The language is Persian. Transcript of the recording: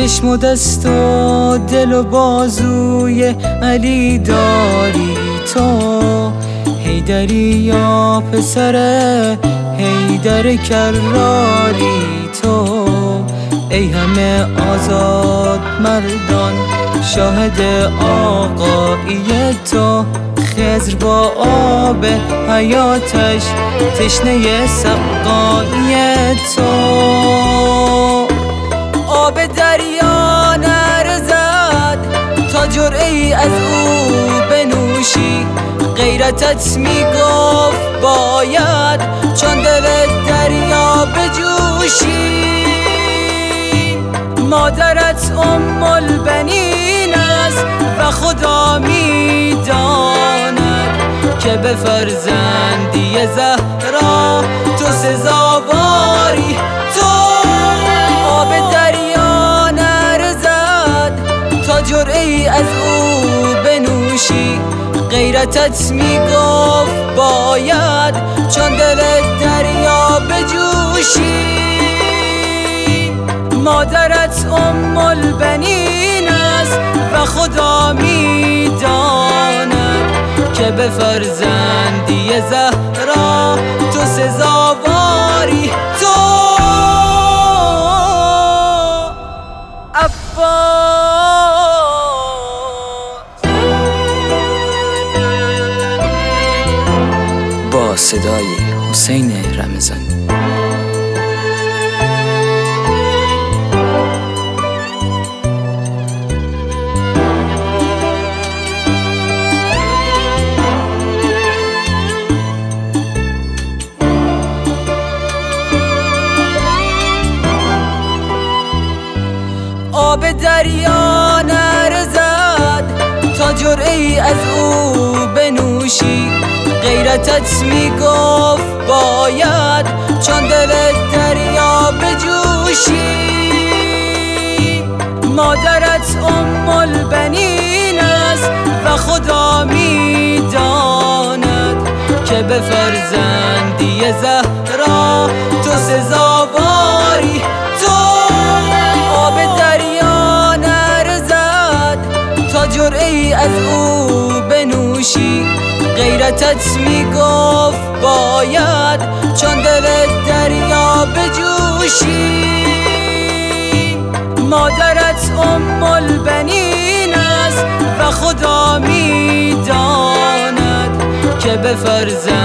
چشم و دست و دل و بازوی علی داری تو، حیدری یا پسر حیدر کراری تو. ای همه آزاد مردان شاهد آقایی تو، خضر با آب حیاتش تشنه سقایی تو. آب دریا نرزد تا جرعه‌ای از او بنوشی، غیرتت میگفت باید چون دل دریا بجوشی. مادرت ام البنین است و خدا میداند که به فرزندی زهرا تو سزاواری تو. آب دریا نرزد تا جرعه‌ای از او بنوشی، غیرتت میگفت باید چون دل دریا بجوشی. مادرت ام البنین است و خدا میداند که به فرزندی زهرا تو سزاواری تو. با صدای حسین رمضانی. آب دریا نرزد تا جرعه‌ای از او بنوشی، غیرتت میگفت باید چون دل دریا بجوشی. مادرت ام البنین است و خدا میداند که به فرزندی زهرا تو سزاواری تو. آب دریا نرزد تا جرعه‌ای از او بنوشی، غیرتت میگفت باید چون دل دریا بجوشی. مادرت ام البنین است و خدا میداند که به فرزند